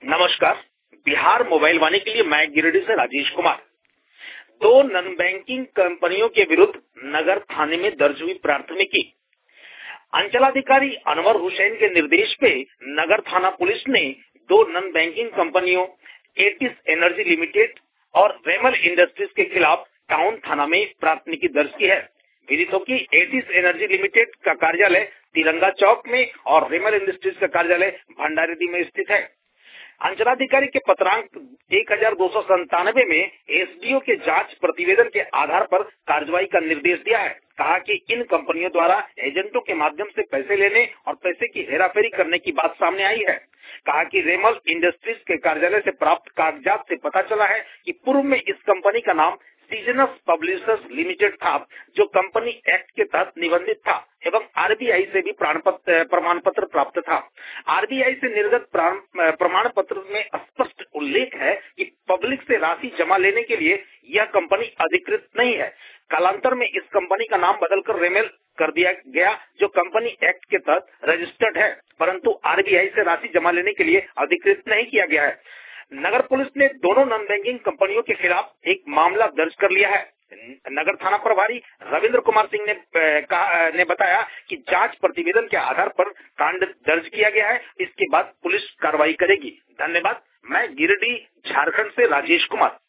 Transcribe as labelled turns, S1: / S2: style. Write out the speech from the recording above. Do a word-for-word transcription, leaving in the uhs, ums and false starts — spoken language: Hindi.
S1: नमस्कार। बिहार मोबाइल वाणी के लिए मैं गिरिडीह से राजेश कुमार। दो नॉन बैंकिंग कंपनियों के विरुद्ध नगर थाने में दर्ज हुई प्राथमिकी। अंचलाधिकारी अनवर हुसैन के निर्देश पे नगर थाना पुलिस ने दो नॉन बैंकिंग कंपनियों एटिस एनर्जी लिमिटेड और रेमल इंडस्ट्रीज के खिलाफ टाउन थाना में प्राथमिकी दर्ज की है। विदित हो कि एटिस एनर्जी लिमिटेड का कार्यालय तिरंगा चौक में और रेमल इंडस्ट्रीज का कार्यालय भंडारीदी में स्थित है। अंचलाधिकारी के पत्रांक एक हजार दो सौ संतानवे में एसडीओ के जांच प्रतिवेदन के आधार पर कार्रवाई का निर्देश दिया है। कहा कि इन कंपनियों द्वारा एजेंटों के माध्यम से पैसे लेने और पैसे की हेराफेरी करने की बात सामने आई है। कहा कि रेमल इंडस्ट्रीज के कार्यालय से प्राप्त कागजात से पता चला है कि पूर्व में इस कंपनी का नाम सीजनस पब्लिशर्स लिमिटेड था, जो कंपनी एक्ट के तहत निबंधित था एवं आरबीआई से भी प्रमाण पत्र प्राप्त था। आरबीआई से निर्गत प्रमाण पत्र में स्पष्ट उल्लेख है कि पब्लिक से राशि जमा लेने के लिए यह कंपनी अधिकृत नहीं है। कालांतर में इस कंपनी का नाम बदलकर रेमल कर दिया गया, जो कंपनी एक्ट के तहत रजिस्टर्ड है, परंतु आरबीआई से राशि जमा लेने के लिए अधिकृत नहीं किया गया है। नगर पुलिस ने दोनों नॉन बैंकिंग कंपनियों के खिलाफ एक मामला दर्ज कर लिया है। नगर थाना प्रभारी रविंद्र कुमार सिंह ने कहा, ने बताया कि जांच प्रतिवेदन के आधार पर कांड दर्ज किया गया है। इसके बाद पुलिस कार्रवाई करेगी। धन्यवाद। मैं गिरिडीह झारखंड से राजेश कुमार।